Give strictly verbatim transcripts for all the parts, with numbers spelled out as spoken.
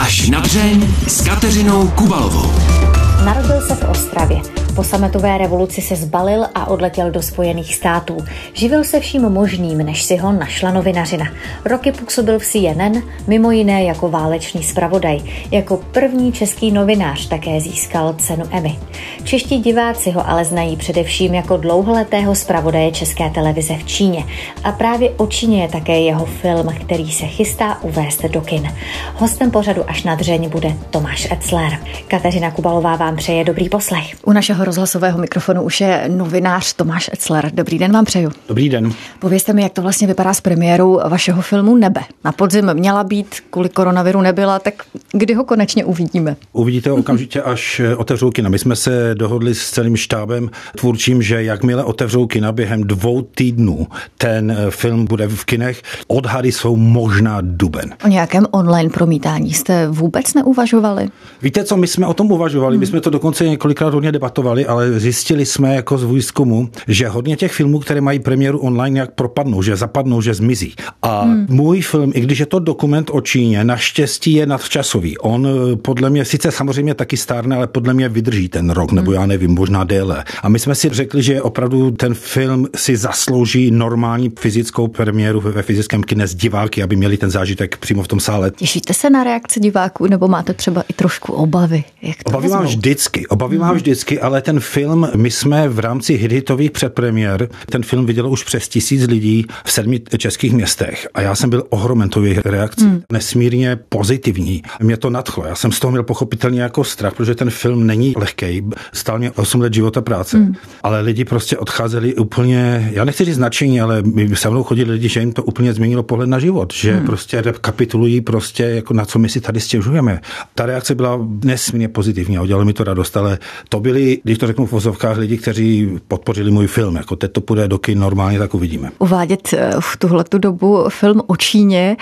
Až na dřeň s Kateřinou Kubalovou. Narodil se v Ostravě. Po sametové revoluci se zbalil a odletěl do Spojených států. Živil se vším možným, než si ho našla novinařina. Roky působil v C N N, mimo jiné jako válečný zpravodaj. Jako první český novinář také získal cenu Emmy. Čeští diváci ho ale znají především jako dlouholetého zpravodaje České televize v Číně. A právě o Číně je také jeho film, který se chystá uvést do kin. Hostem pořadu Až na dřeň bude Tomáš Etzler. Kateřina Kubalová vám přeje dobrý poslech. U našeho rozhlasového mikrofonu už je novinář Tomáš Etzler. Dobrý den vám přeju. Dobrý den. Povězte mi, jak to vlastně vypadá s premiérou vašeho filmu Nebe. Na podzim měla být, kvůli koronaviru nebyla, tak kdy ho konečně uvidíme? Uvidíte ho okamžitě, až otevřou kina. My jsme se dohodli s celým štábem tvůrčím, že jakmile otevřou kina během dvou týdnů, ten film bude v kinech. Odhady jsou možná duben. O nějakém online promítání jste vůbec neuvažovali? Víte co, my jsme o tom uvažovali, hmm. my jsme to dokonce několikrát hodně debatovali, ale zjistili jsme jako z výzkumu, že hodně těch filmů, které mají premiéru online, nějak propadnou, že zapadnou, že zmizí. A hmm. můj film, i když je to dokument o Číně, naštěstí je nadčasový. On podle mě sice samozřejmě taky stárne, ale podle mě vydrží ten rok, nebo já nevím, možná déle. A my jsme si řekli, že opravdu ten film si zaslouží normální fyzickou premiéru ve fyzickém kine s diváky, aby měli ten zážitek přímo v tom sále. Těšíte se na reakci diváků, nebo máte třeba i trošku obavy? Jak to obavy mám vždycky, obavy mám vždycky, ale ten film, my jsme v rámci hitových předpremiér, ten film vidělo už přes tisíc lidí v sedmi českých městech a já jsem byl ohromen tou jejich reakcí, hmm. nesmírně pozitivní. Mě to nadchlo, já jsem z toho měl pochopitelně jako strach, protože ten film není lehkej, stál mě osm let života práce, hmm. ale lidi prostě odcházeli úplně, já nechci říct nadšení, ale se mnou chodili lidi, že jim to úplně změnilo pohled na život, že hmm. prostě rekapitulují prostě, jako na co my si tady stěžujeme. Ta reakce byla nesmírně pozitivní a udělalo mi to radost, ale to byli, když to řeknu v vozovkách, lidi, kteří podpořili můj film. Jako teď to půjde do kin normálně, tak uvidíme. Uvádět v tuhletu dobu film o Číně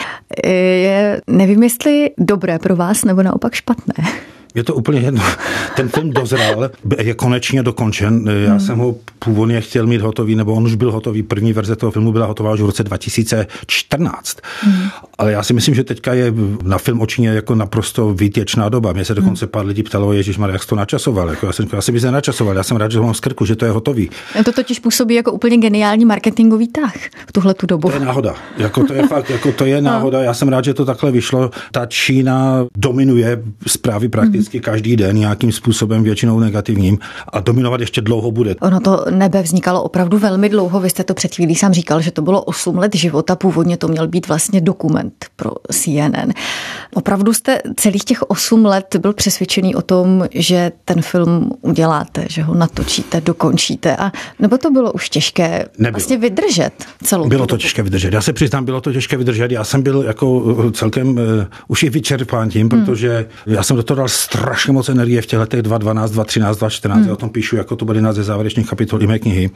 je, nevím, jestli dobré pro vás, nebo naopak špatné. Je to úplně jedno. Ten film dozrál, je konečně dokončen. Já hmm. jsem ho původně chtěl mít hotový, nebo on už byl hotový. První verze toho filmu byla hotová už v roce dva tisíce čtrnáct. Hmm. Ale já si myslím, že teďka je na film o Číně jako naprosto výtěčná doba. Mě se dokonce pár lidí ptalo, ježišmarja, jak jsi to načasoval. Jako já jsem já jsem se načasoval. Já jsem rád, že ho mám z krku, že to je hotový. To totiž působí jako úplně geniální marketingový tah v tuhletu dobu. To je náhoda. Jako to je fakt, jako to je náhoda. Já jsem rád, že to takhle vyšlo. Ta Čína dominuje zprávy prakticky každý den nějakým způsobem, většinou negativním, a dominovat ještě dlouho bude. Ono to Nebe vznikalo opravdu velmi dlouho. Vy jste to před chvílí sám říkal, že to bylo osm let života. Původně to měl být vlastně dokument pro C N N. Opravdu jste celých těch osm let byl přesvědčený o tom, že ten film uděláte, že ho natočíte, dokončíte, a nebo to bylo už těžké Nebylo. vlastně vydržet celou Bylo to těžké vydržet. Já se přiznám, bylo to těžké vydržet. Já jsem byl jako celkem uh, už i vyčerpán tím, hmm. protože já jsem do toho dal strašně moc energie v těch letech dva tisíce dvanáct, dva tisíce třináct, dva tisíce čtrnáct. Hmm. Já o tom píšu, jako to bude jedna ze závěrečných kapitol i mé knihy.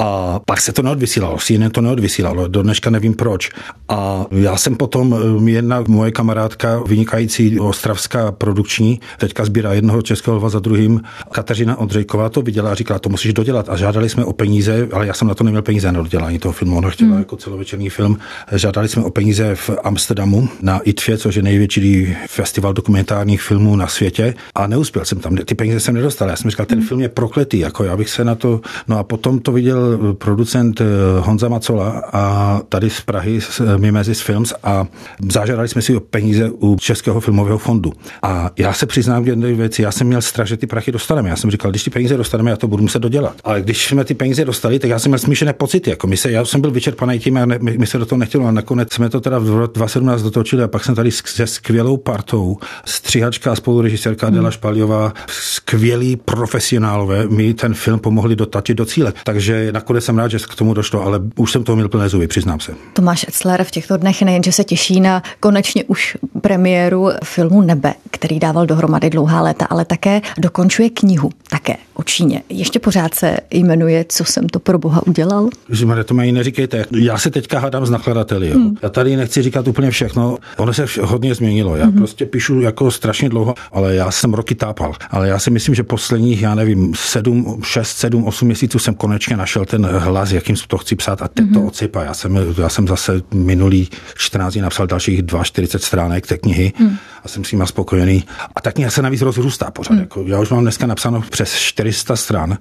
A pak se to neodvysílalo. C N N to neodvysílalo. Do dneška nevím proč. A já jsem potom, jedna moje kamarádka, vynikající ostravská produkční, teďka sbírá jednoho českého lva za druhým, Kateřina Ondřejková, to viděla a říkala, to musíš dodělat. A žádali jsme o peníze, ale já jsem na to neměl peníze na dodělání toho filmu. Ona chtěla hmm. jako celovečerní film. Žádali jsme o peníze v Amsterdamu na I T F E, což je největší festival dokumentárních filmů na světě. A neuspěl jsem tam, ty peníze jsem nedostal. Já jsem říkal, ten film je prokletý, jako já bych se na to... No a potom to viděl producent Honza Macola a tady z Prahy, z Mimesis Films, a zažádali jsme si o peníze u Českého filmového fondu. A já se přiznám k jedné věci, já jsem měl strach, že ty prachy dostaneme. Já jsem říkal, když ty peníze dostaneme, já to budu muset dodělat. Ale když jsme ty peníze dostali, tak já jsem měl smíšené pocity, jako my se, já jsem byl vyčerpaný tím a ne, my, my se do toho nechtělo, a nakonec jsme to teda v dva tisíce sedmnáct dotočili a pak jsem tady se skvělou partou, střihačka a spolurežisérka Adela Špaljová, skvělí profesionálové, mi ten film pomohli dotačit do cíle. Takže nakonec jsem rád, že k tomu došlo, ale už jsem toho měl plné zuby, přiznám se. Tomáš Etzler v těchto dnech nejenže se těší na konečně už premiéru filmu Nebe, který dával dohromady dlouhá léta, ale také dokončuje knihu, také o Číně. Ještě pořád se jmenuje Co jsem to pro Boha udělal? Ježišmarja, to mají neříkejte. Já se teďka hádám s nakladateli. Hmm. Já tady nechci říkat úplně všechno. Ono se hodně změnilo. Já hmm. prostě píšu jako strašně dlouho, ale já jsem roky tápal. Ale já si myslím, že posledních, já nevím, sedm, šest, sedm, osm měsíců jsem konečně našel ten hlas, jakým to chci psát, a teď hmm. to odsypá. Já jsem, já jsem zase minulý čtrnáct dní napsal dalších čtyřicet dva stránek té knihy. Hmm. a jsem s nima spokojený. A tak mě se navíc rozrůstá pořád. Hmm. Jako, já už mám dneska napsáno přes čtyři sta stran.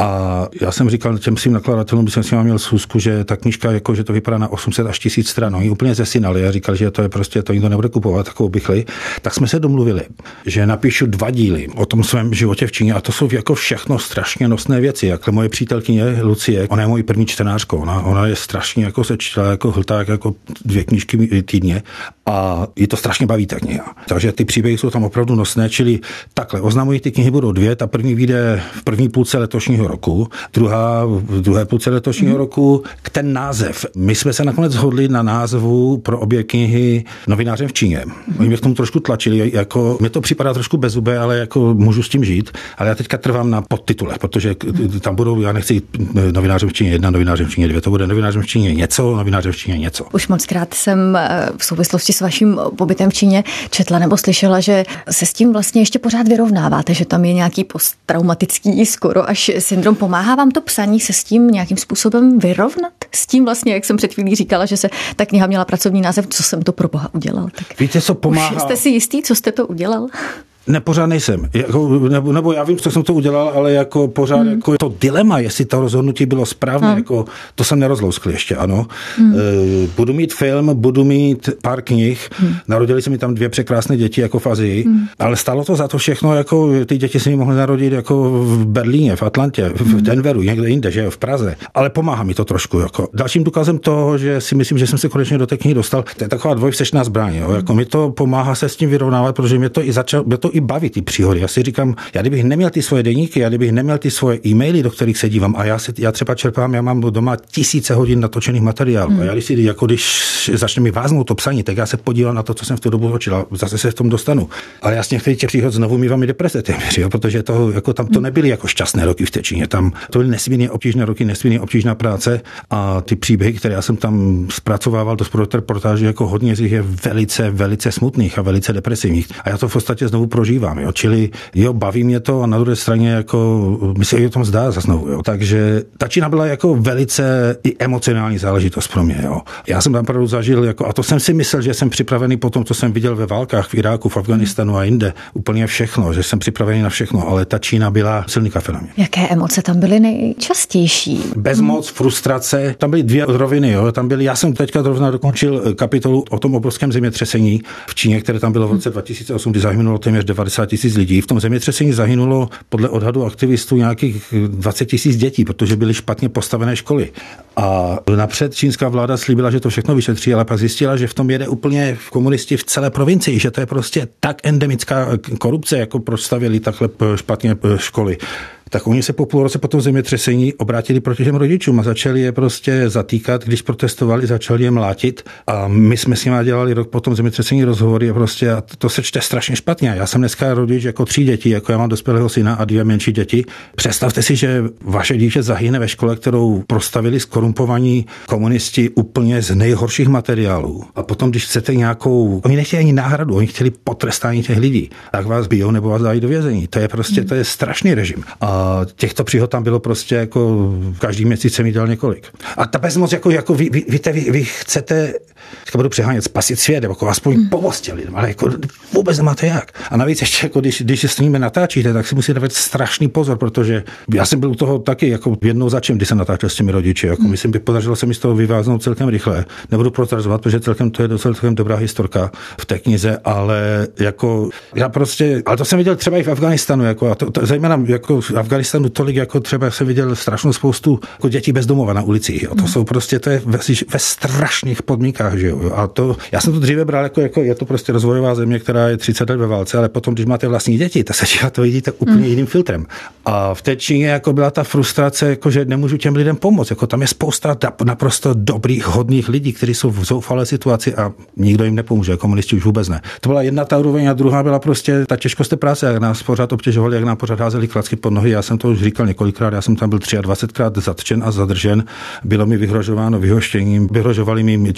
A já jsem říkal těm svým nakladatelům, když jsem s nimi měl schůzku, že ta knížka, jako, že to vypadá na osm set až tisíc stran. Oni úplně zesinali a říkali, že to je prostě, to nikdo nebude kupovat, takovou bychli. Tak jsme se domluvili, že napíšu dva díly o tom svém životě v Číně a to jsou jako všechno strašně nosné věci. Jak moje přítelkyně Lucie, ona je mojí první čtenářkou, ona, ona je strašně jako se čtela jako hlták jako dvě knížky týdně a je to strašně baví ta kniha. Takže ty příběhy jsou tam opravdu nosné, čili takhle oznamují, ty knihy budou dvě, ta první vyjde v první půlce letošního roku, druhá v druhé půlce letošního mm. roku. K ten název. My jsme se nakonec shodli na názvu pro obě knihy Novinářem v Číně. Oni mě k tomu trošku tlačili, jako mě to připadá trošku bezzubé, ale jako můžu s tím žít, ale já teďka trvám na podtitulech, protože tam budou, já nechci Novinářem v Číně jedna, Novinářem v Číně dvě, to bude Novinářem v Číně něco, Novinářem v Číně něco. Už moc krát jsem v souvislosti s vaším pobytem v Číně četla nebo slyšela, že se s tím vlastně ještě pořád vyrovnáváte, že tam je nějaký posttraumatický skoro až syndrom. Pomáhá vám to psaní se s tím nějakým způsobem vyrovnat? S tím vlastně, jak jsem před chvílí říkala, že se ta kniha měla pracovní název, co jsem to pro Boha udělal. Tak víte, co pomáhá? Už jste si jistý, co jste to udělal? Ne, pořád nejsem. Jako, nebo, nebo já vím, co jsem to udělal, ale jako pořád hmm. jako to dilema, jestli to rozhodnutí bylo správné, hmm. jako to jsem nerozlouskl ještě, ano. Hmm. E, budu mít film, budu mít pár knih, hmm. narodili se mi tam dvě překrásné děti jako v Asii, hmm. ale stálo to za to všechno, jako ty děti se mi mohly narodit jako v Berlíně, v Atlantě, v hmm. Denveru, někde jinde, že v Praze, ale pomáhá mi to trošku. Jako. Dalším důkazem toho, že si myslím, že jsem se konečně do té knihy dostal, to je taková dvojvstečná zbraň, jo. Jako mi to pomáhá se s tím vyrovnávat, protože mě to i začalo, mě to i baví ty příhody. Já si říkám, já kdybych neměl ty svoje deníky, já kdybych neměl ty svoje e-maily, do kterých se dívám, a já, se, já třeba čerpám, já mám doma tisíce hodin natočených materiálů. Hmm. A já když si, jako když začne mi váznout to psaní, tak já se podívám na to, co jsem v tu dobu točil, a zase se v tom dostanu. Ale já z některých těch příhod znovu mívám i deprese téměř, jo, protože to, jako tam to nebyly jako šťastné roky v té Číně. Tam to byly nesmírně obtížné roky, nesmírně obtížná práce a ty příběhy, které já jsem tam zpracovával do reportáží, jako hodně z nich je velice, velice smutných a velice depresivních. A já to v podstatě znovu prožívám. Jo. Čili jo, baví mě to a na druhé straně jako mi se i o tom zdá zase znovu. Jo. Takže ta Čína byla jako velice i emocionální záležitost pro mě. Jo. Já jsem tam opravdu zažil, jako, a to jsem si myslel, že jsem připravený po tom, co jsem viděl ve válkách v Iráku, v Afganistanu a jinde, úplně všechno, že jsem připravený na všechno, ale ta Čína byla silný kafe na mě. Jaké emoce tam byly nejčastější? Bezmoc, hmm. frustrace, tam byly dvě roviny. Jo. Tam byly, já jsem teďka zrovna dokončil kapitolu o tom obrovském zemětřesení v Číně, které tam bylo v roce dva tisíce osm, kdy zahynulo téměř devadesát tisíc lidí. V tom zemětřesení zahynulo podle odhadu aktivistů nějakých dvacet tisíc dětí, protože byly špatně postavené školy. A napřed čínská vláda slíbila, že to všechno vyšetří, ale pak zjistila, že v tom jede úplně komunisti v celé provincii, že to je prostě tak endemická korupce, jako proč stavěli takhle špatně školy. Tak oni se po půl roce po tom zemětřesení obrátili proti těm rodičům a začali je prostě zatýkat, když protestovali, začali je mlátit a my jsme s nimi dělali rok po tom zemětřesení rozhovory a prostě a to se čte strašně špatně. Já jsem dneska rodič jako tří dětí, jako já mám dospělého syna a dvě menší děti. Představte si, že vaše dítě zahyne ve škole, kterou prostavili skorumpovaní komunisti úplně z nejhorších materiálů. A potom, když chcete nějakou, oni nechtěli ani náhradu, oni chtěli potrestání těch lidí, tak vás bijou nebo vás dají do vězení. To je prostě, to je strašný režim. A A těchto příhod tam bylo prostě jako každý měsíc jsem jí dal několik. A ta bezmoc, jako, jako vy, vy, víte, vy, vy chcete, teďka budu přehánět, spasit svět, jako aspoň mm. pomoct lidem, ale jako vůbec nemáte jak. A navíc ještě, jako když, když s nimi natáčíte, tak si musíte dávat strašný pozor, protože já jsem byl u toho taky jako jednou začem, když jsem natáčel s těmi rodiči. Jako mm. myslím, by podařilo se mi z toho vyváznout celkem rychle. Nebudu protazovat, protože celkem to je docela celkem dobrá historka v té knize, ale jako já prostě, ale to jsem viděl třeba i v Afganistanu, jako a to, to zejména jako v Afganistanu tolik, jako třeba jsem viděl strašnou spoustu jako dětí bez domova na ulicích. Jo. To jsou prostě, to je ve, ve strašných podmínkách, že jo. A to, já jsem to dříve bral jako, jako je to prostě rozvojová země, která je třicet let ve válce, ale potom, když máte vlastní děti, tak se to vidíte úplně mm. jiným filtrem. A v té Číně jako byla ta frustrace, jako že nemůžu těm lidem pomoct. Jako tam je spousta naprosto dobrých, hodných lidí, kteří jsou v zoufalé situaci a nikdo jim nepomůže, komunisti už vůbec ne. To byla jedna ta úroveň a druhá byla prostě ta těžkost té práce, jak nás pořád obtěžovali, jak nám pořád házeli klacky pod nohy. Já jsem to už říkal několikrát, já jsem tam byl dvacetkrát zatčen a zadržen. Bylo mi vyhrožováno vyhoštěním, vyhrožovali mi čínským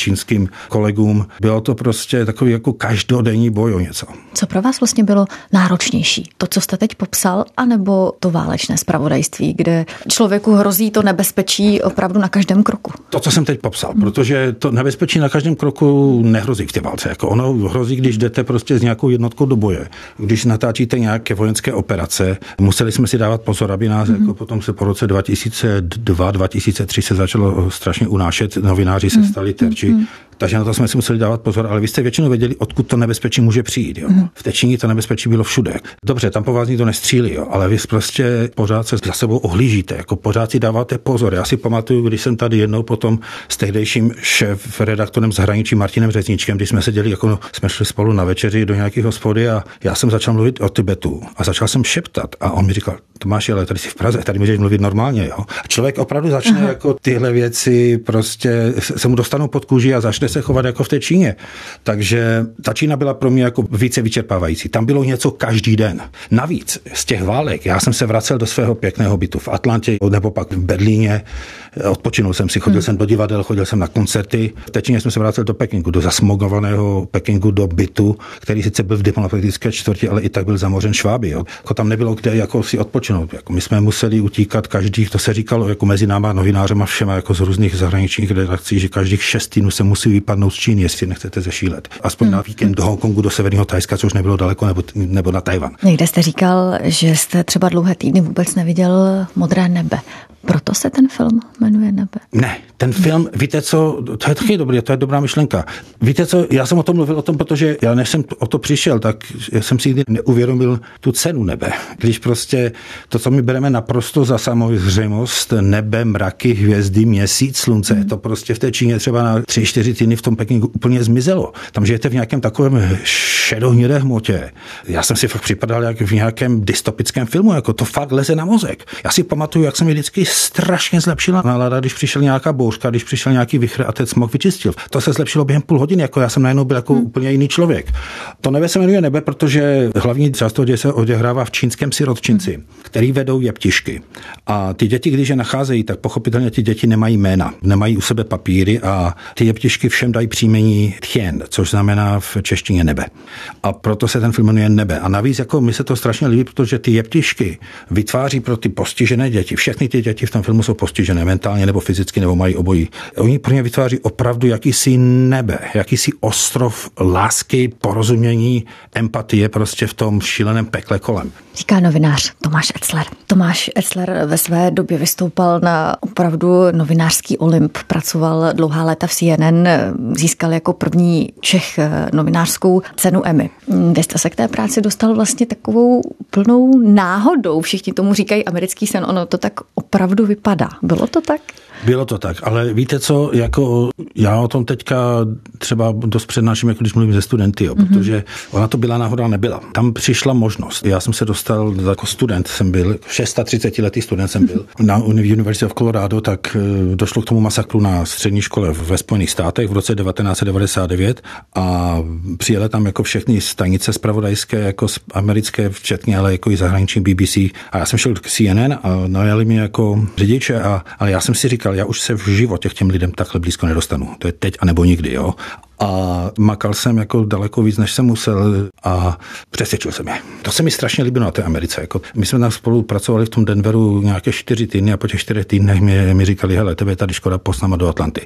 kolegům. Bylo to prostě takový jako každodenní boj o něco. Co pro vás vlastně bylo náročnější? To, co jste teď popsal, anebo to válečné zpravodajství, kde člověku hrozí to nebezpečí opravdu na každém kroku? To, co jsem teď popsal, hmm. protože to nebezpečí na každém kroku nehrozí v té válce. Jako ono hrozí, když jdete prostě s nějakou jednotkou do boje. Když natáčíte nějaké vojenské operace, museli jsme si dávat pozor, aby nás hmm. jako potom se po roce dva tisíce dva dva tisíce tři se začalo strašně unášet, novináři se stali terči. Hmm. Takže na to jsme si museli dávat pozor, ale vy jste většinou věděli, odkud to nebezpečí může přijít. Jo. Mm. V Těčíně to nebezpečí bylo všude. Dobře, tam po vás nikdo nestřílí, jo, ale vy prostě pořád se za sebou ohlížíte, jako pořád si dáváte pozor. Já si pamatuju, když jsem tady jednou potom s tehdejším šéf redaktorem zahraničí Martinem Řezníčkem, když jsme seděli, jako jsme šli spolu na večeři do nějakých hospody a já jsem začal mluvit o Tibetu a začal jsem šeptat a on mi říkal: Tomáši, ale tady jsi v Praze, tady můžeš mluvit normálně, jo. A člověk opravdu začne Aha. jako tyhle věci prostě se mu dostanou pod kůži a začne se chovat jako v té Číně. Takže ta Čína byla pro mě jako více vyčerpávající. Tam bylo něco každý den. Navíc z těch válek, já jsem se vracel do svého pěkného bytu v Atlantě nebo pak v Berlíně. Odpočinul jsem si, chodil hmm. jsem do divadel, chodil jsem na koncerty. V té Číně jsem se vracel do Pekingu, do zasmogovaného Pekingu, do bytu, který sice byl v diplomatické čtvrti, ale i tak byl zamořen šváby. Jo. Jako tam nebylo kde jako si odpočinout. Jako my jsme museli utíkat každých, to se říkalo jako mezi náma novinářema všema jako z různých zahraničních redakcí, že každých šest týdnů se musí vypadnout z Číny, jestli nechcete zešílet. Aspoň hmm. na víkend do Hongkongu, do severního Thajska, což nebylo daleko, nebo, nebo na Tajvan. Někde jste říkal, že jste třeba dlouhé týdny vůbec neviděl modré nebe. Proto se ten film jmenuje Nebe? Ne, ten film, víte co, to je taky dobrý, to je dobrá myšlenka. Víte co, já jsem o tom mluvil o tom, protože já než jsem o to přišel, tak jsem si nikdy neuvědomil tu cenu nebe. Když prostě to, co my bereme naprosto za samozřejmost, nebe, mraky, hvězdy, měsíc, slunce, hmm. to prostě v té Číně třeba na tři, čtyři týdny v tom Pekingu úplně zmizelo. Tam žijete v nějakém takovém šedohnědé hmotě. Já jsem si fakt připadal jak v nějakém dystopickém filmu, jako to fakt leze na mozek. Já si pamatuju, jak jsem mi vždycky strašně zlepšila nálada, když přišel nějaká bouřka, když přišel nějaký vichr a ten smog vyčistil. To se zlepšilo během půl hodiny, jako já jsem najednou byl jako hmm. úplně jiný člověk. To nebe se jmenuje Nebe, protože hlavní část toho děje se odehrává v čínském sirotčinci, hmm. který vedou jeptišky. A ty děti, když je nacházejí, tak pochopitelně ty děti nemají jména, nemají u sebe papíry a ty jeptišky všem dají příjmení Tien, což znamená v češtině nebe. A proto se ten film jmenuje Nebe. A navíc jako mi se to strašně líbí, protože ty jeptišky vytváří pro ty postižené děti, všechny ty děti v tom filmu jsou postižené mentálně nebo fyzicky, nebo mají obojí. Oni pro ně vytváří opravdu jakýsi nebe, jakýsi ostrov lásky, porozumění, empatie prostě v tom šíleném pekle kolem. Říká novinář Tomáš Etzler. Tomáš Etzler ve své době vystoupal na opravdu novinářský Olymp, pracoval dlouhá léta v C N N, získal jako první Čech novinářskou cenu Emmy. Vy jste se k té práci dostal vlastně takovou plnou náhodou. Všichni tomu říkají americký sen, ono to tak opravdu vypadá. Bylo to tak? Bylo to tak, ale víte co, jako já o tom teďka třeba dost přednáším, jako když mluvím se studenty, jo, mm-hmm. protože ona to byla náhoda, nebyla. Tam přišla možnost. Já jsem se dostal jako student, jsem byl, třicetišestiletý student jsem byl, na University of Colorado, tak došlo k tomu masakru na střední škole ve Spojených státech v roce devatenáct set devadesát devět a přijeli tam jako všechny stanice zpravodajské, jako americké, včetně, ale jako i zahraniční B B C. A já jsem šel k C N N a najali mě jako řidiče, a, ale já jsem si říkal, já už se v životě k těm lidem takhle blízko nedostanu. To je teď a nebo nikdy, jo. A makal jsem jako daleko víc, než jsem musel a přesvědčil jsem je. To se mi strašně líbilo na té Americe. Jako my jsme tam spolu pracovali v tom Denveru nějaké čtyři týdny a po těch čtyřech týdnech mi, mi říkali, hele, tebe je tady škoda, post náma do Atlanty.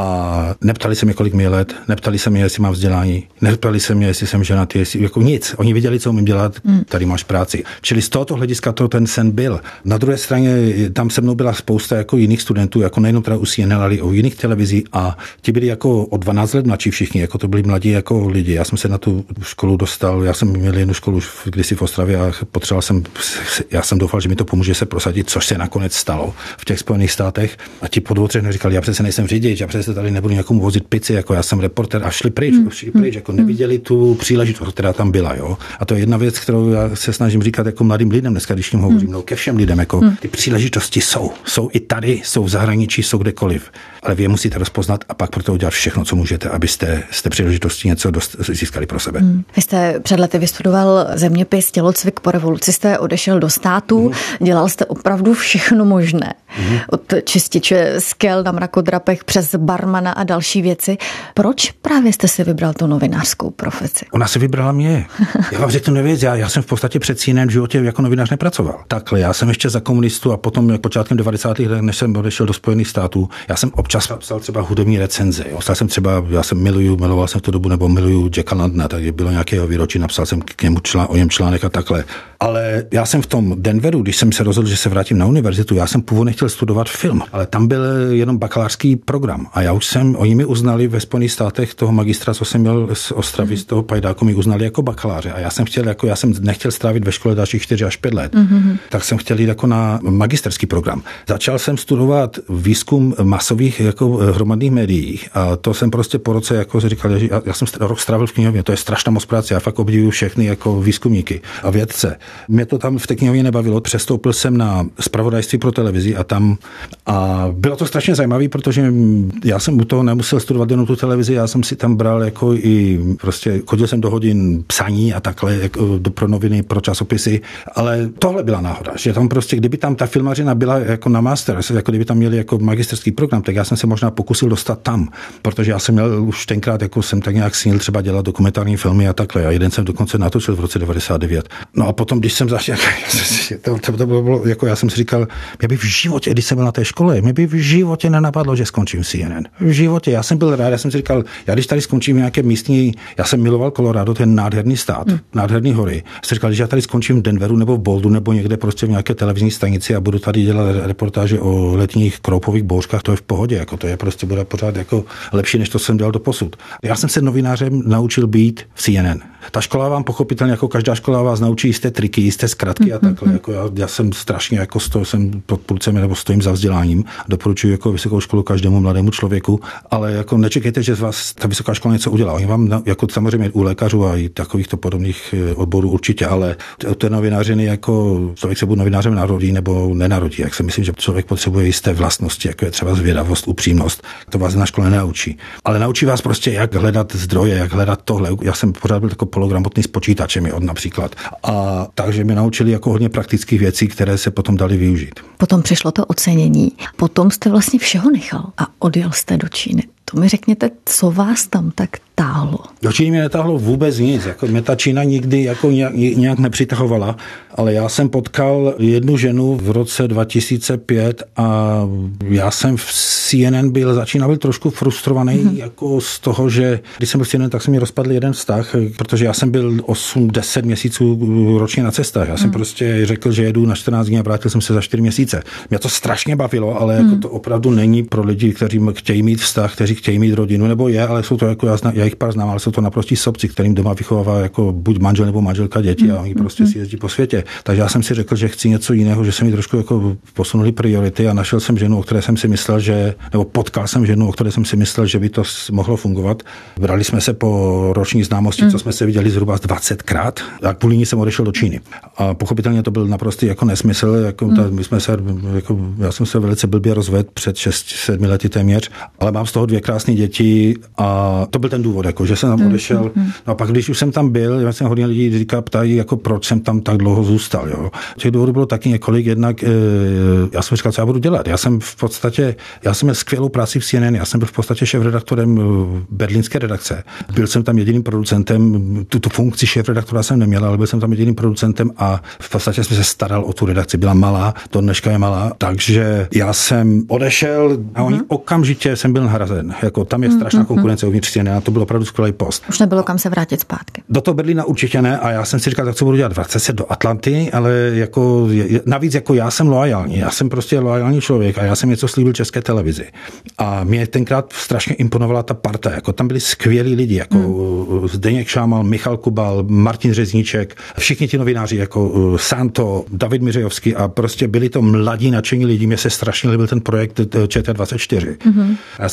A neptali se mě, kolik mi je let, neptali se mě, jestli mám vzdělání, neptali se mě, jestli jsem ženatý, jestli jako nic. Oni viděli, co umím dělat, tady máš práci. Čili z tohoto hlediska to ten sen byl. Na druhé straně tam se mnou byla spousta jako jiných studentů, jako nejenom teda u C N N, ale i u jiných televizí a ti byli jako o dvanáct let mladší všichni, jako to byli mladí jako lidi. Já jsem se na tu školu dostal, já jsem měl jednu školu kdysi v Ostravě a potřeboval jsem, já jsem doufal, že mi to pomůže se prosadit, což se nakonec stalo v těch Spojených státech. A ti po dvou, třech říkali, já přece nejsem řidič, já přece tady nebudu někomu vozit pici, jako já jsem reporter a šli pryč, hmm. šli pryč, jako neviděli tu příležitost, která tam byla, jo. A to je jedna věc, kterou já se snažím říkat jako mladým lidem dneska, když tím hovořím, no ke všem lidem, jako ty příležitosti jsou, jsou i tady, jsou v zahraničí, jsou kdekoliv, ale vy je musíte rozpoznat a pak pro to udělat všechno, co můžete, abyste jste z té příležitosti něco dost, získali pro sebe. Hmm. Vy jste před lety vystudoval zeměpis, tělocvik, po revoluci jste odešel do států, hmm. dělal jste opravdu všechno možné. Hmm. Od čističe skel na mrakodrapech přes barmana a další věci. Proč právě jste si vybral tu novinářskou profesi? Ona si vybrala mě. Já vám řeknu nevěc, já, já jsem v podstatě před C N N v životě jako novinář nepracoval. Takhle, já jsem ještě za komunistu a potom jak počátkem devadesátých let, než jsem odešel do Spojených států, já jsem občas psal třeba hudební recenze. Jo. Psal jsem třeba, já jsem miluju, miloval jsem v tu dobu, nebo miluju Jacka Londona, takže bylo nějakého výročí, napsal jsem k němu člán, o něm článek a takhle. Ale já jsem v tom Denveru, když jsem se rozhodl, že se vrátím na univerzitu, já jsem původně chtěl studovat film, ale tam byl jenom bakalářský program. A já už jsem, oni mi uznali ve Spojených státech toho magistra, co jsem měl z Ostravy, z toho Pajdáku, mi uznali jako bakaláře. A já jsem chtěl, jako já jsem nechtěl strávit ve škole dalších čtyři až pět let. Mm-hmm. Tak jsem chtěl jít jako na magisterský program. Začal jsem studovat výzkum masových jako hromadných médií a to jsem prostě po roce jako říkal, že já, já jsem rok strávil v knihovně, to je strašná moc práce, já fakt obdivuju všechny jako výzkumníky a vědce. Mě to tam v té knihovně nebavilo, přestoupil jsem na zpravodajství pro televizi a tam a bylo to strašně zajímavé, protože já jsem u toho nemusel studovat jenom tu televizi, já jsem si tam bral jako i prostě chodil jsem do hodin psaní a takhle jako do pro noviny, pro časopisy, ale tohle byla náhoda, že tam prostě, kdyby tam ta filmařina byla jako na master, jako kdyby tam měli jako magisterský program, tak já jsem se možná pokusil dostat tam, protože já jsem měl už tenkrát, jako jsem tak nějak snil třeba dělat dokumentární filmy a takhle. A jeden jsem dokonce natočil v roce devadesát devět. No a potom, když jsem začal, to, to, to bylo, jako já jsem si říkal, mě by v životě, když jsem byl na té škole, mě by v životě nenapadlo, že skončím C N N. V životě. Já jsem byl rád, já jsem si říkal, já když tady skončím nějaké místní, já jsem miloval Colorado, to je nádherný stát, hmm. nádherný hory. Já jsem říkal, že já tady skončím v Denveru nebo v Bouldu nebo někde prostě v nějaké televizní stanici a budu tady dělat reportáže o letních kroupových bouřkách, to je v pohodě, jako to je prostě bude pořád jako lepší, než to jsem dělal doposud. Já jsem se novinářem naučil být v C N N. Ta škola vám pochopitelně, jako každá škola vás naučí jisté triky, jisté zkratky a takhle. Jako já, já jsem strašně jako sto, jsem pod půlcem nebo stojím za vzděláním. Doporučuji jako vysokou školu každému mladému člověku, ale jako nečekejte, že z vás ta vysoká škola něco udělá. Oni vám jako samozřejmě u lékařů a i takovýchto podobných odborů určitě, ale u té novinářiny jako člověk se buď novinářem narodí nebo nenarodí. Jak si myslím, že člověk potřebuje jisté vlastnosti, jako je třeba zvědavost, upřímnost. To vás na škole nenaučí. Ale naučí vás prostě, jak hledat zdroje, jak hledat tohle. Já jsem pořád byl jako pologramotný s počítačem, od například. A takže mě naučili jako hodně praktických věcí, které se potom dali využít. Potom přišlo to ocenění. Potom jste vlastně všeho nechal a odjel jste do Číny. To mi řekněte, co vás tam tak táhlo? Do Číny mě netáhlo vůbec nic. Jako mě ta Čína nikdy jako nějak, nějak nepřitahovala, ale já jsem potkal jednu ženu v roce dva tisíce pět a já jsem v C N N byl, začínal byl trošku frustrovaný mm-hmm. jako z toho, že když jsem byl v C N N, tak se mi rozpadl jeden vztah, protože já jsem byl osm deset měsíců ročně na cestách. Já jsem mm. prostě řekl, že jedu na čtrnáct dní a vrátil jsem se za čtyři měsíce. Mě to strašně bavilo, ale mm. jako to opravdu není pro lidi, kteří chtějí mít vztah, kteří chtějí mít rodinu, nebo je, ale jsou to jako já, zna, já jich pár znám, ale jsou to naprostí sobci, kterým doma vychovává jako buď manžel nebo manželka děti a oni prostě si jezdí po světě. Takže já jsem si řekl, že chci něco jiného, že se mi trošku jako posunuli priority a našel jsem ženu, o které jsem si myslel, že nebo potkal jsem ženu, o které jsem si myslel, že by to mohlo fungovat. Brali jsme se po roční známosti, mm. co jsme se viděli zhruba dvacetkrát. A kvůli ní jsem odešel do Číny. A pochopitelně to byl naprostý jako nesmysl, jako mm. ta, my jsme se jako já jsem se velice blbě rozvedl před šest sedmi lety téměř, ale mám z toho dvě krásné děti a to byl ten důvod, jako, že jsem tam odešel. Mm. No a pak, když už jsem tam byl, já jsem hodně lidí říká, ptají, jako proč jsem tam tak dlouho zůstal. Jo. Těch důvodů bylo taky několik, jednak e, já jsem říkal, co já budu dělat. Já jsem v podstatě, já jsem měl skvělou práci v C N N, já jsem byl v podstatě šéfredaktorem berlínské redakce. Byl jsem tam jediným producentem, tuto funkci šéfredaktora jsem neměl, ale byl jsem tam jediným producentem a v podstatě jsem se staral o tu redakci. Byla malá, to dneška je malá, takže já jsem odešel a oni mm. okamžitě jsem byl nahrazen. Jako tam je strašná mm. konkurence uvnitř C N N a to byl opravdu skvělý post. Už nebylo kam se vrátit zpátky. Do toho Berlína určitě ne a já jsem si říkal, tak co budu dělat, vracet se do Atlanty, ale jako navíc jako já jsem loajální, já jsem prostě loajální člověk a já jsem něco slíbil České televizi. A mě tenkrát strašně imponovala ta parta, jako tam byli skvělí lidi, jako mm. Zdeněk Šámal, Michal Kubal, Martin Řezníček, všichni ti novináři, jako Santo, David Miřejovský a prostě byli to mladí nadšení lidi, mě se strašně líbil ten projekt Č T dvacet čtyři. Mm-hmm. Já jsem si říkal, já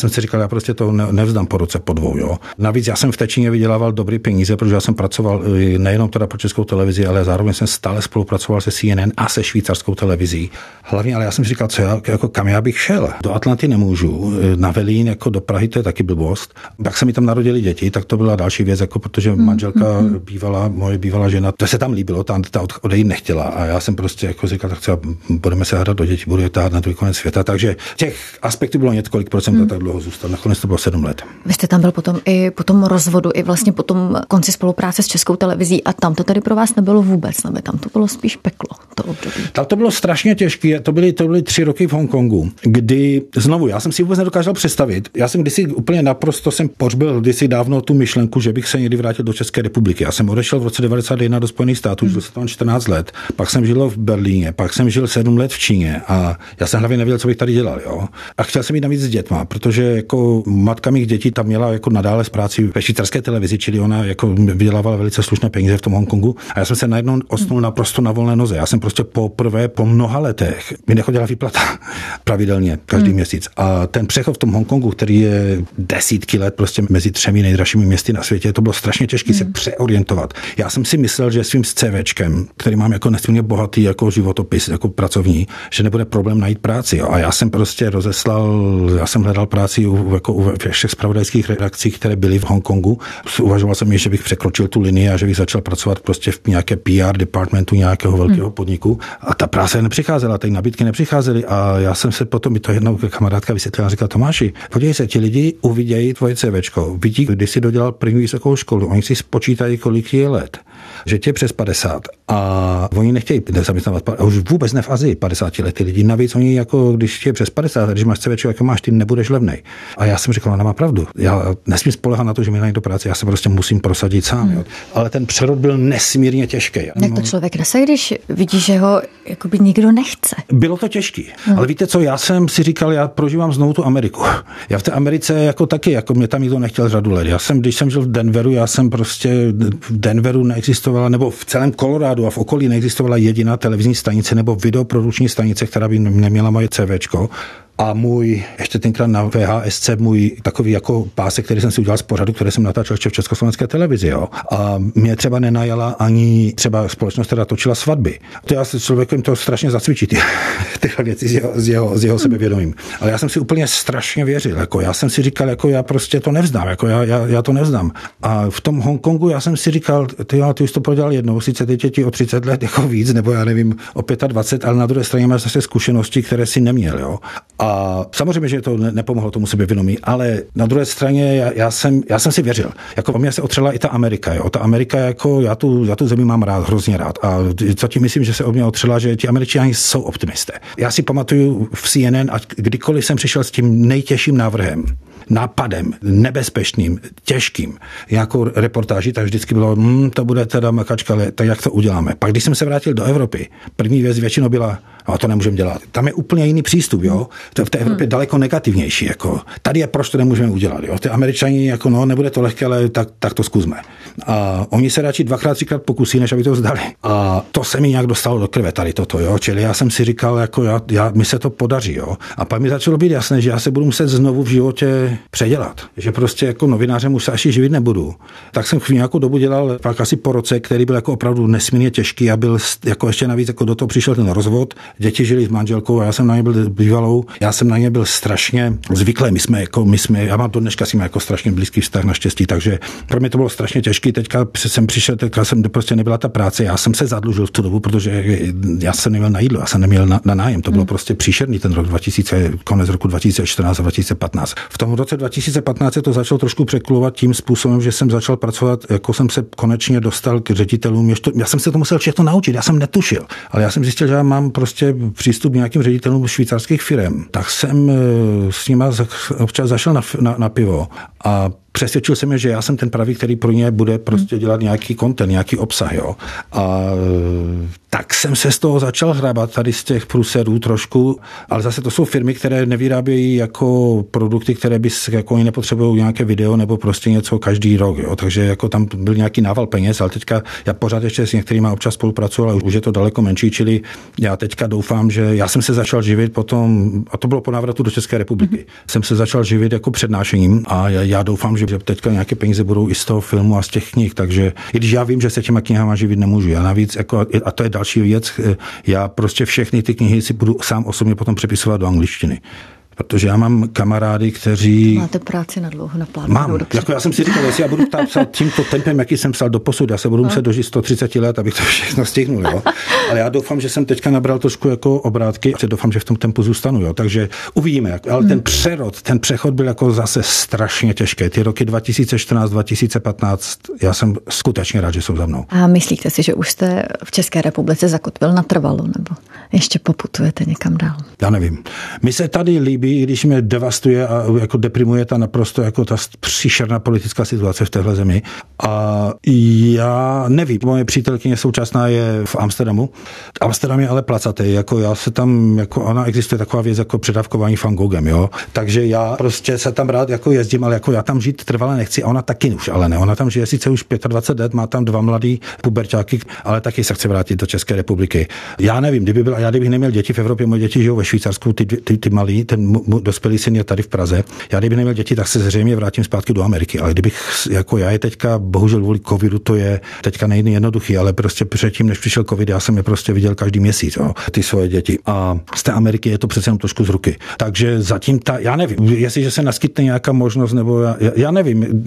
prostě to ne, nevzdám po roce, po dvou, jo. Navíc já jsem v Číně vydělával dobrý peníze, protože já jsem pracoval nejenom teda pro Českou televizi, ale zároveň jsem stále spolupracoval se C N N a se švýcarskou televizí. Hlavně, ale já jsem si říkal, co já, jako kam já bych šel. Do Atlanty nemůžu, na Velín jako do Prahy, to je taky blbost. Jak se mi tam narodili děti, tak to byla další věc, jako protože manželka bývala, moje bývalá žena, to se tam líbilo, ta, ta odejít nechtěla a já jsem prostě jako říkal, tak třeba budeme se hledat do dětí, budu je tát na druhý konec světa, takže těch aspektů bylo několik procent, hmm. tak dlouho zůstal, nakonec to bylo sedm let. Vy jste tam byl potom i po tom rozvodu, i vlastně po tom konci spolupráce s Českou televizí a tam to tady pro vás nebylo vůbec, nebo tam to bylo spíš peklo, to období. Tam to bylo strašně těžké, to byly, to byly tři roky v Hongkongu, kdy znovu, já jsem si vůbec nedokázal představit, já jsem kdysi úplně naprosto jsem pohřbil kdysi dávno tu myšlenku, že bych se někdy vrátil do České republiky. Já jsem odešel v roce devadesát jedna do Spojených států, žil jsem tam čtrnáct let, pak jsem žil v Berlíně, pak jsem žil sedm let v Číně a já jsem hlavně nevěděl, co bych tady dělal, jo. A chtěl jsem jít navíc s dětma, protože jako matka mých dětí tam měla jako nadále z práci ve švýcarské televizi, čili ona jako vydělávala velice slušné peníze v tom Hongkongu a já jsem se najednou osnul naprosto na volné noze. Já jsem prostě poprvé po mnoha letech mi nechodila výplata pravidelně každý hmm. měsíc. A ten přechod v tom Hongkongu, který je desítky let prostě mezi třemi nejdražšími městy na světě, to bylo strašně těžké hmm. se přeorientovat. Já jsem si myslel, že svým CVčkem, který mám jako nesmírně bohatý jako životopis, jako pracovní, že nebude problém najít práci. Jo. A já jsem prostě rozeslal, já jsem hledal práci u, jako u všech zpravodajských redakcích, které byly v Hongkongu. Uvažoval jsem, že bych překročil tu linii a že bych začal pracovat prostě v nějaké P R departmentu nějakého velkého hmm. podniku. A ta práce nepřicházela, ty nabídky nepřicházely a já jsem se potom, mi to jednou kamarádka vysvětlila a říkala, Tomáši, podívej se, ti lidi uvidějí tvoje CVčko, vidí, kdy jsi dodělal první vysokou školu, oni si spočítají, kolik je let, že tě přes padesát a oni nechtějí zaměstnávat, a už vůbec ne v Asii padesátiletí lidi, navíc oni jako, když tě přes padesát, když máš CVčko, jako máš, ty nebudeš levnej. A já jsem říkal, ona má pravdu, já nesmím spoléhat na to, že mi najde do práce, já se prostě musím prosadit sám. Hmm. Jo. Ale ten přerod byl nesmírně těžký. Jak to člověk nese, když vidí, že ho jakoby nikdo nechce? Bylo to těžký, hmm. ale víte co, já jsem si říkal, já prožívám znovu tu Ameriku. Já v té Americe jako taky, jako mě tam nikdo nechtěl řadu let. Já jsem, když jsem žil v Denveru, já jsem prostě v Denveru neexistovala, nebo v celém Kolorádu a v okolí neexistovala jediná televizní stanice nebo videoprodukční stanice, která by neměla moje CVčko. A můj, ještě tenkrát na V H S C, můj takový jako pásek, který jsem si udělal z pořadu, který jsem natáčel ještě v československé televizi, jo. A mě třeba nenajala ani třeba společnost, která točila svatby. To já se člověkem to strašně zacvičí, ty, tyhle věci z jeho, z jeho, z jeho sebevědomím. Ale já jsem si úplně strašně věřil, jako já jsem si říkal, jako já prostě to nevzdám, jako já, já, já to nevzdám. A v tom Hongkongu já jsem si říkal, ty, jo, ty už to prodělal jednou, sice teď je ti o třicet let jako víc, nebo já nevím, o dvacet pět, ale na druhé straně máš zase zkušenosti, které si neměl, jo. A samozřejmě, že to nepomohlo tomu sebevědomí, ale na druhé straně já, já, jsem, já jsem si věřil. Jako o mě se otřela i ta Amerika. Jo. Ta Amerika, jako já tu, já tu zemi mám rád, hrozně rád. A co tím myslím, že se o mě otřela, že ti Američané jsou optimisté. Já si pamatuju v C N N, a kdykoliv jsem přišel s tím nejtěžším návrhem, nápadem, nebezpečným, těžkým, nějakou reportáži, tak vždycky bylo, hm, to bude teda makačka, ale tak jak to uděláme. Pak když jsem se vrátil do Evropy, první věc většinou byla, no to nemůžeme dělat. Tam je úplně jiný přístup, jo. To v té Evropě hmm. daleko negativnější, jako. Tady je, proč to nemůžeme udělat, jo. Ty Američani, jako no, nebude to lehké, ale tak, tak to zkusme. A oni se radši dvakrát, třikrát pokusí, než aby to vzdali. A to se mi nějak dostalo do krve tady toto, jo. Čili já jsem si říkal, jako já, já mi se to podaří, jo. A pak mi začalo být jasné, že já se budu muset znovu v životě předělat. Že prostě jako novinářem už se až živit nebudu. Tak jsem nějakou dobu dělal pak asi po roce, který byl jako opravdu nesmírně těžký a byl jako ještě navíc jako do toho přišel ten rozvod. Děti žili s manželkou a já jsem na ně byl bývalou. Já jsem na ně byl strašně zvyklý. My jsme jako my jsme já mám do dneška s nimi jako strašně blízký vztah naštěstí, takže pro mě to bylo strašně těžký. Teďka jsem přišel, teďka jsem prostě nebyla ta práce. Já jsem se zadlužil v tu dobu, protože já jsem neměl na jídlo, já jsem neměl na, na nájem. To bylo hmm. prostě příšerný ten rok dva tisíce, konec roku dva tisíce čtrnáct a dva tisíce patnáct. V tom roce dva tisíce patnáct to začalo trošku překlovat tím způsobem, že jsem začal pracovat, jako jsem se konečně dostal k ředitelům. Ještě, já jsem se to musel všechno naučit, já jsem netušil, ale já jsem zjistil, že já mám prostě přístup k nějakým ředitelům švýcarských firem. Tak jsem s nima občas zašel na, na, na pivo a přesvědčil jsem je, že já jsem ten pravý, který pro ně bude prostě dělat nějaký content, nějaký obsah, jo. A tak jsem se z toho začal hrabat tady z těch průserů trošku, ale zase to jsou firmy, které nevyrábějí jako produkty, které by jako oni nepotřebují nějaké video nebo prostě něco každý rok, jo. Takže jako tam byl nějaký nával peněz, ale teďka já pořád ještě s některými občas spolupracuji, ale už je to daleko menší, čili já teďka doufám, že já jsem se začal živit potom, a to bylo po návratu do České republiky, mm-hmm. jsem se začal živit jako přednášením a já, já doufám, že teďka nějaké peníze budou i z toho filmu a z těch knih, takže i když já vím, že se těma knihama živit nemůžu, já navíc, jako, a to je další věc, já prostě všechny ty knihy si budu sám osobně potom přepisovat do angličtiny. Protože já mám kamarády, kteří... Máte práci na dlouho naplánovanou. Mám. Jako já jsem si říkal, jestli já budu psát tímto tempem, jaký jsem psal doposud, já se budu muset dožít sto třicet let, abych to všechno stihnul. Jo? Ale já doufám, že jsem teďka nabral trošku jako obrátky a doufám, že v tom tempu zůstanu. Jo? Takže uvidíme. Ale ten přerod, ten přechod byl jako zase strašně těžký. Ty roky dva tisíce čtrnáct dva tisíce patnáct, já jsem skutečně rád, že jsou za mnou. A myslíte si, že už jste v České republice zakotvil natrvalo, nebo ještě poputujete někam dál? Já nevím. My se tady líbí, když mě devastuje a jako deprimuje ta naprosto jako ta příšerná politická situace v téhle zemi. A já nevím, moje přítelkyně současná je v Amsterdamu. Amsterdam je ale placatý, jako já se tam, jako ona existuje taková věc jako předávkování Van Goghem, jo. Takže já prostě se tam rád jako jezdím, ale jako já tam žít trvale nechci a ona taky už, ale ne. Ona tam žije sice už dvacet pět let, má tam dva mladý puberťáky, ale taky se chce vrátit do České republiky. Já nevím, kdyby byl, já kdybych neměl děti v Evropě, moje děti žijou ve Švýcarsku, ty, ty, ty malí, ten dospělý syn je tady v Praze. Já kdybych neměl děti, tak se zřejmě vrátím zpátky do Ameriky, ale kdybych, jako já je teďka, bohužel kvůli covidu, to je teďka nejde jednoduchý, ale prostě předtím, než přišel covid, já jsem je prostě viděl každý měsíc, jo, ty svoje děti. A z té Ameriky je to přece jenom trošku z ruky. Takže zatím ta, já nevím, jestliže se naskytne nějaká možnost, nebo já, já nevím.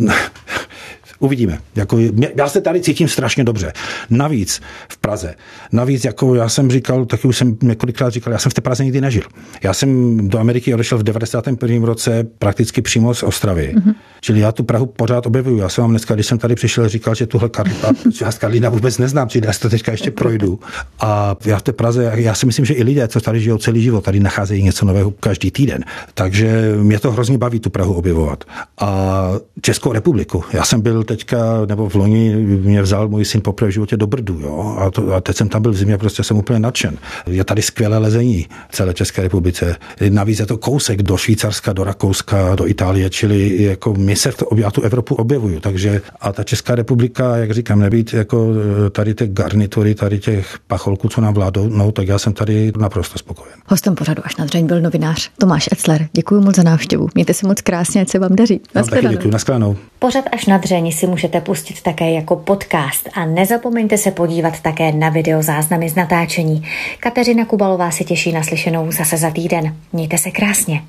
Uvidíme. Jako, já se tady cítím strašně dobře. Navíc v Praze. Navíc, jako já jsem říkal, taky už jsem několikrát říkal, já jsem v té Praze nikdy nežil. Já jsem do Ameriky odešel v devadesátém prvním roce prakticky přímo z Ostravy. Mm-hmm. Čili já tu Prahu pořád objevuju. Já jsem vám dneska, když jsem tady přišel, říkal, že tuhle Karlína, já z Karlína vůbec neznám, čili já to teďka ještě projdu. A já v té Praze, já si myslím, že i lidé, co tady žijou celý život, tady nacházejí něco nového každý týden. Takže mě to hrozně baví tu Prahu objevovat. A Českou republiku. Já jsem byl teďka, nebo v loni mě vzal můj syn poprvé v životě do Brdu, jo, a, to, a teď jsem tam byl v zimě, prostě jsem úplně nadšen. Je tady skvělé lezení v celé České republice. Navíc je to kousek do Švýcarska, do Rakouska, do Itálie, čili jako my se v to, já tu Evropu objevuju, takže a ta Česká republika, jak říkám, nebýt jako tady ty garnitury, tady těch pacholků, co nám vládou, no, tak já jsem tady naprosto spokojen. Hostem pořadu Až na dřeň byl novinář Tomáš Etzler. Děkuji moc za návštěvu. Mějte se moc krásně, ať se vám daří. Naschledanou. Děkuji, naschledanou. Pořad Až na dřeň si můžete pustit také jako podcast a nezapomeňte se podívat také na videozáznamy z natáčení. Kateřina Kubalová se těší na slyšenou zase za týden. Mějte se krásně.